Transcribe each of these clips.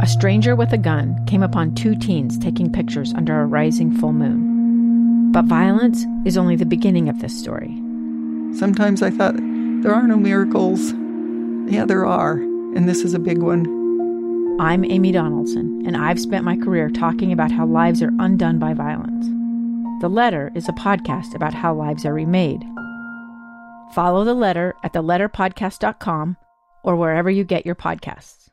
a stranger with a gun came upon two teens taking pictures under a rising full moon. But violence is only the beginning of this story. Sometimes I thought, there are no miracles. Yeah, there are, and this is a big one. I'm Amy Donaldson, and I've spent my career talking about how lives are undone by violence. The Letter is a podcast about how lives are remade. Follow The Letter at theletterpodcast.com or wherever you get your podcasts.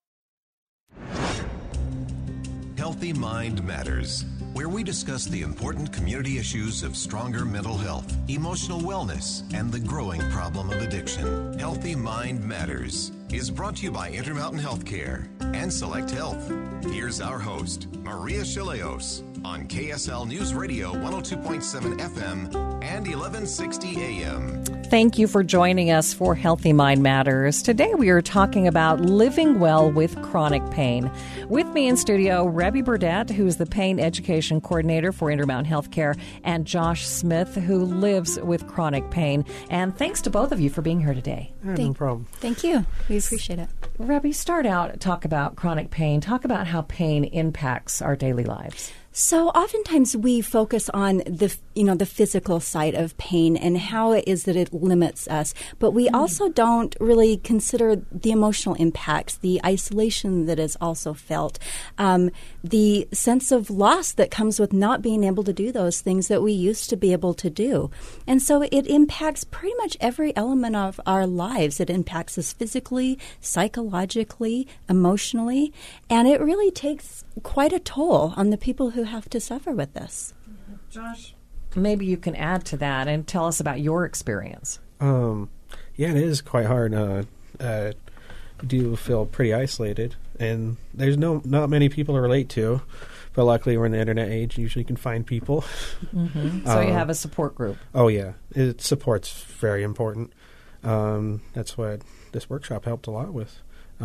Healthy Mind Matters, where we discuss the important community issues of stronger mental health, emotional wellness, and the growing problem of addiction. Healthy Mind Matters is brought to you by Intermountain Healthcare and Select Health. Here's our host, Maria Shileos, on KSL News Radio 102.7 FM and 1160 AM. Thank you for joining us for Healthy Mind Matters. Today we are talking about living well with chronic pain. With me in studio, Rebby Burdett, who is the Pain Education Coordinator for Intermountain Healthcare, and Josh Smith, who lives with chronic pain. And thanks to both of you for being here today. No problem. Thank you. We appreciate it. Rebby, start out, talk about chronic pain. Talk about how pain impacts our daily lives. So oftentimes we focus on the physical side of pain and how it is that it limits us, but we also don't really consider the emotional impacts, the isolation that is also felt, the sense of loss that comes with not being able to do those things that we used to be able to do. And so it impacts pretty much every element of our lives. It impacts us physically, psychologically, emotionally, and it really takes quite a toll on the people who have to suffer with this. Josh, maybe you can add to that and tell us about your experience. Yeah, it is quite hard. You do feel pretty isolated, and there's not many people to relate to. But luckily, we're in the internet age. Usually, you can find people. Mm-hmm. So you have a support group. Oh yeah, support's very important. That's what this workshop helped a lot with.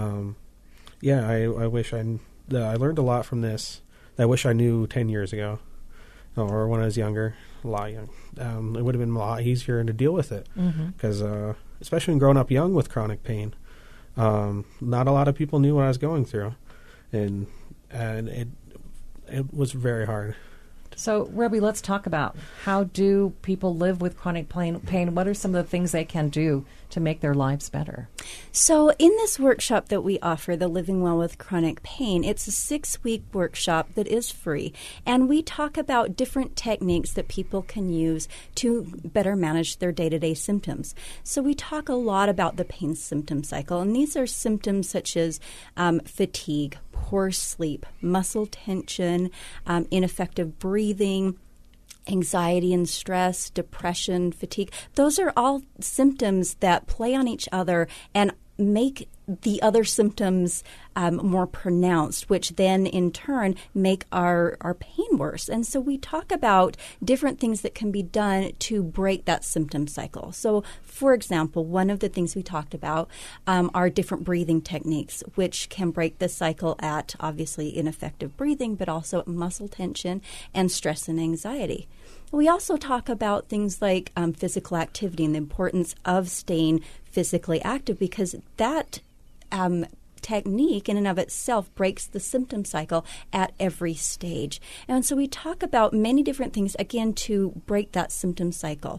I wish I learned a lot from this. I wish I knew 10 years ago, or when I was younger, a lot young. It would have been a lot easier to deal with it, because especially when growing up young with chronic pain, not a lot of people knew what I was going through, and it was very hard. So, Rebby, let's talk about how do people live with chronic pain? What are some of the things they can do to make their lives better? So in this workshop that we offer, the Living Well with Chronic Pain, it's a 6-week workshop that is free. And we talk about different techniques that people can use to better manage their day-to-day symptoms. So we talk a lot about the pain symptom cycle. And these are symptoms such as fatigue, poor sleep, muscle tension, ineffective breathing, anxiety and stress, depression, fatigue. Those are all symptoms that play on each other and make the other symptoms more pronounced, which then in turn make our pain worse. And so we talk about different things that can be done to break that symptom cycle. So, for example, one of the things we talked about are different breathing techniques, which can break the cycle at obviously ineffective breathing, but also muscle tension and stress and anxiety. We also talk about things like physical activity and the importance of staying physically active, because that technique in and of itself breaks the symptom cycle at every stage. And so we talk about many different things, again, to break that symptom cycle.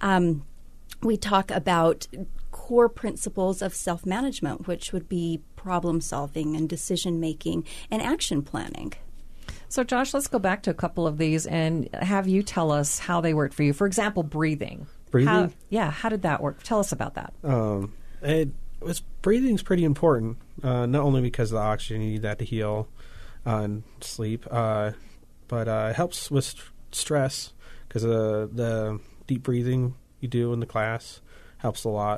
We talk about core principles of self-management, which would be problem solving and decision making and action planning. So, Josh, let's go back to a couple of these and have you tell us how they worked for you. For example, breathing. Breathing? How did that work? Tell us about that. Breathing's pretty important, not only because of the oxygen, you need that to heal and sleep, but it helps with stress, because the deep breathing you do in the class helps a lot.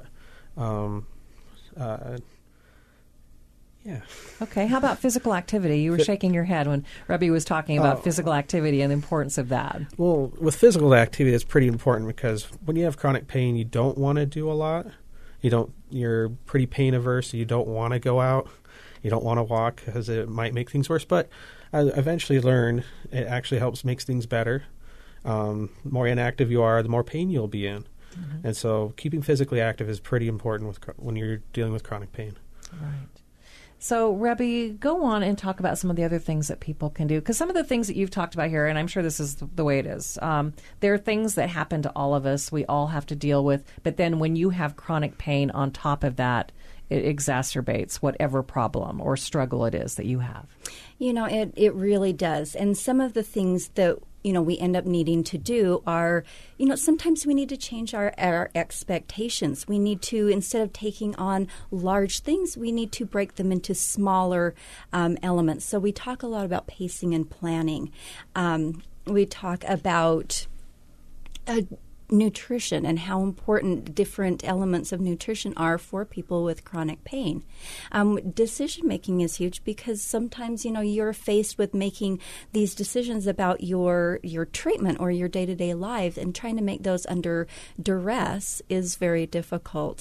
Yeah. Okay. How about physical activity? You were shaking your head when Rebby was talking about physical activity and the importance of that. Well, with physical activity, it's pretty important, because when you have chronic pain, you don't want to do a lot. You're pretty pain averse, so you don't want to go out. You don't want to walk, because it might make things worse. But I eventually learned it actually makes things better. The more inactive you are, the more pain you'll be in. Mm-hmm. And so keeping physically active is pretty important when you're dealing with chronic pain. Right. So, Rebby, go on and talk about some of the other things that people can do. Because some of the things that you've talked about here, and I'm sure this is the way it is, there are things that happen to all of us, we all have to deal with. But then when you have chronic pain on top of that, it exacerbates whatever problem or struggle it is that you have. It really does. And some of the things that we end up needing to do are, sometimes we need to change our expectations. We need to, instead of taking on large things, we need to break them into smaller elements. So we talk a lot about pacing and planning. We talk about nutrition and how important different elements of nutrition are for people with chronic pain. Decision making is huge because sometimes you're faced with making these decisions about your treatment or your day-to-day life, and trying to make those under duress is very difficult.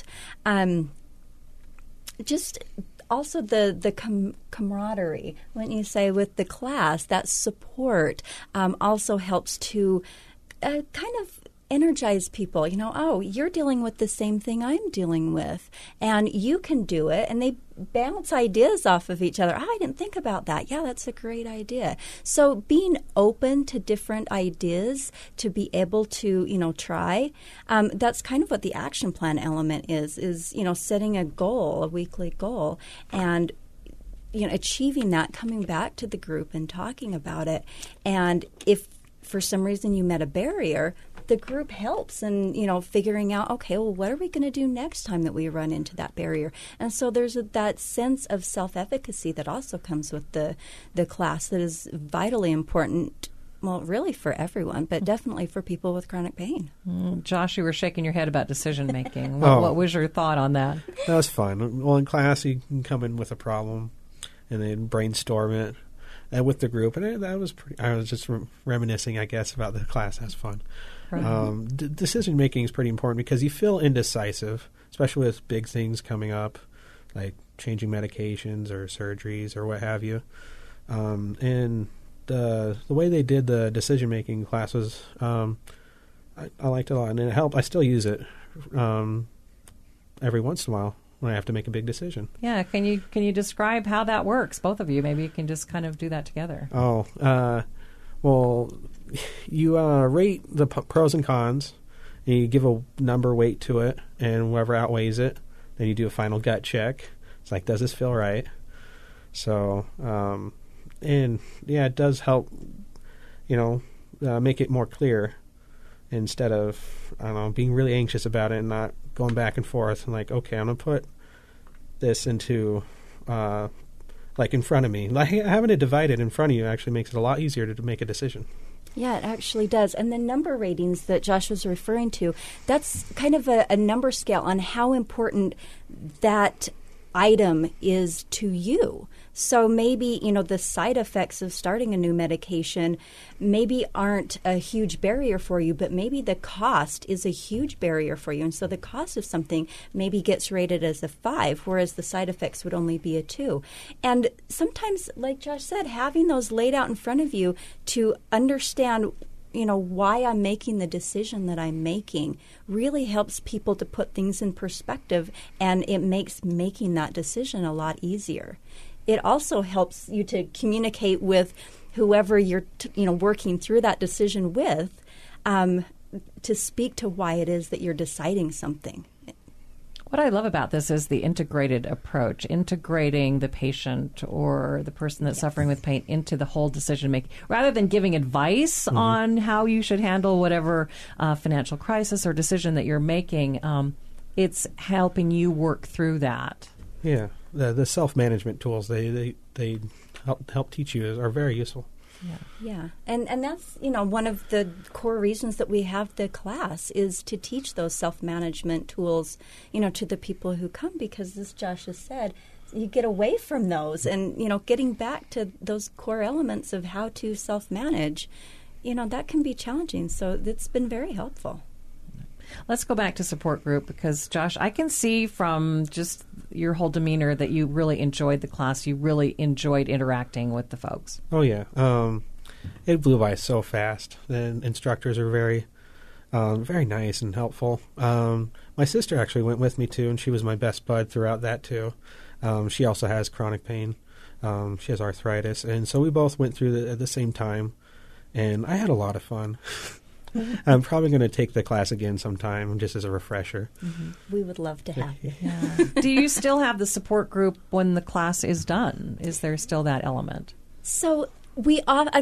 Just also the camaraderie, when you say with the class, that support also helps to kind of energize people. You're dealing with the same thing I'm dealing with, and you can do it. And they bounce ideas off of each other. I didn't think about that. Yeah, that's a great idea. So being open to different ideas to be able to, try, that's kind of what the action plan element is setting a goal, a weekly goal, and achieving that, coming back to the group and talking about it. And if for some reason you met a barrier, the group helps in, figuring out, okay, well, what are we going to do next time that we run into that barrier? And so there's that sense of self-efficacy that also comes with the class that is vitally important, well, really for everyone, but definitely for people with chronic pain. Josh, you were shaking your head about decision-making. What was your thought on that? That was fun. Well, in class, you can come in with a problem and then brainstorm it with the group. And that was I was just reminiscing, I guess, about the class. That's fun. Right. Decision making is pretty important because you feel indecisive, especially with big things coming up, like changing medications or surgeries or what have you. And the way they did the decision making class was, I liked it a lot, and it helped. I still use it every once in a while when I have to make a big decision. Yeah, can you describe how that works, both of you? Maybe you can just kind of do that together. Well, you rate the pros and cons, and you give a number weight to it, and whoever outweighs it, then you do a final gut check. It's like, does this feel right? So, and yeah, it does help, make it more clear instead of, being really anxious about it and not going back and forth and like, okay, I'm going to put this into, in front of me. Like having it divided in front of you actually makes it a lot easier to make a decision. Yeah, it actually does. And the number ratings that Josh was referring to, that's kind of a number scale on how important that item is to you. So maybe, the side effects of starting a new medication maybe aren't a huge barrier for you, but maybe the cost is a huge barrier for you. And so the cost of something maybe gets rated as a 5, whereas the side effects would only be a 2. And sometimes, like Josh said, having those laid out in front of you to understand why I'm making the decision that I'm making really helps people to put things in perspective, and it makes making that decision a lot easier. It also helps you to communicate with whoever you're working through that decision with, to speak to why it is that you're deciding something. What I love about this is the integrated approach, integrating the patient or the person that's suffering with pain into the whole decision making, rather than giving advice on how you should handle whatever financial crisis or decision that you're making. It's helping you work through that. Yeah, the self-management tools they help teach you are very useful. Yeah. And that's, one of the core reasons that we have the class is to teach those self-management tools, to the people who come, because as Josh has said, you get away from those and, getting back to those core elements of how to self-manage, that can be challenging. So it's been very helpful. Let's go back to support group because, Josh, I can see from just your whole demeanor that you really enjoyed the class. You really enjoyed interacting with the folks. Oh, yeah. It blew by so fast. The instructors are very, very nice and helpful. My sister actually went with me, too, and she was my best bud throughout that, too. She also has chronic pain. She has arthritis. And so we both went through it at the same time. And I had a lot of fun. I'm probably going to take the class again sometime, just as a refresher. Mm-hmm. We would love to have you. Yeah. Do you still have the support group when the class is done? Is there still that element? So the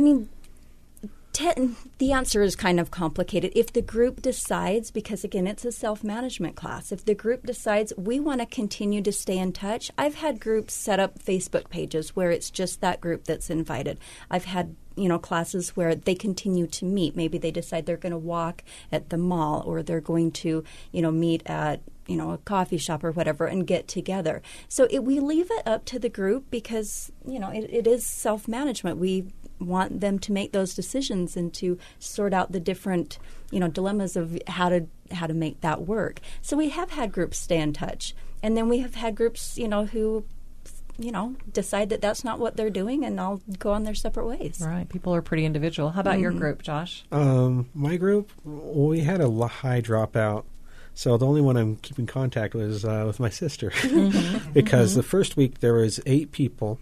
answer is kind of complicated. If the group decides, because again, it's a self-management class, if the group decides we want to continue to stay in touch, I've had groups set up Facebook pages where it's just that group that's invited. I've had classes where they continue to meet. Maybe they decide they're going to walk at the mall, or they're going to, meet at, a coffee shop or whatever and get together. So we leave it up to the group because, it is self-management. We want them to make those decisions and to sort out the different, dilemmas of how to make that work. So we have had groups stay in touch. And then we have had groups, who decide that that's not what they're doing, and I'll go on their separate ways. Right. People are pretty individual. How about your group, Josh? My group, we had a high dropout. So the only one I'm keeping contact with is with my sister. Because the first week there was 8 people,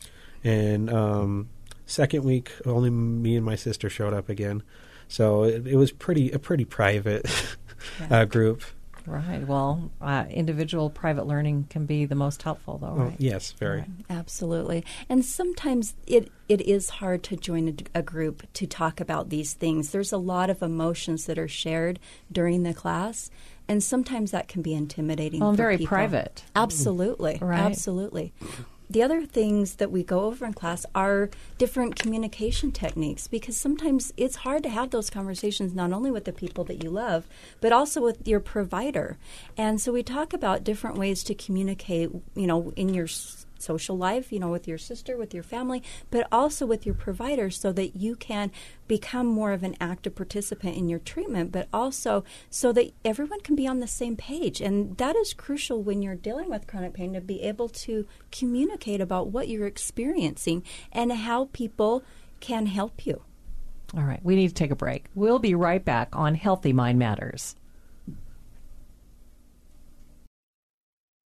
and second week only me and my sister showed up again. So it was a pretty private group. Right. Well, individual private learning can be the most helpful, though, right? Yes, very. Right. Absolutely. And sometimes it is hard to join a group to talk about these things. There's a lot of emotions that are shared during the class, and sometimes that can be intimidating for very people. Private. Absolutely. Right. Absolutely. The other things that we go over in class are different communication techniques, because sometimes it's hard to have those conversations not only with the people that you love, but also with your provider. And so we talk about different ways to communicate, in your social life, with your sister, with your family, but also with your provider, so that you can become more of an active participant in your treatment, but also so that everyone can be on the same page. And that is crucial when you're dealing with chronic pain, to be able to communicate about what you're experiencing and how people can help you. All right. We need to take a break. We'll be right back on Healthy Mind Matters.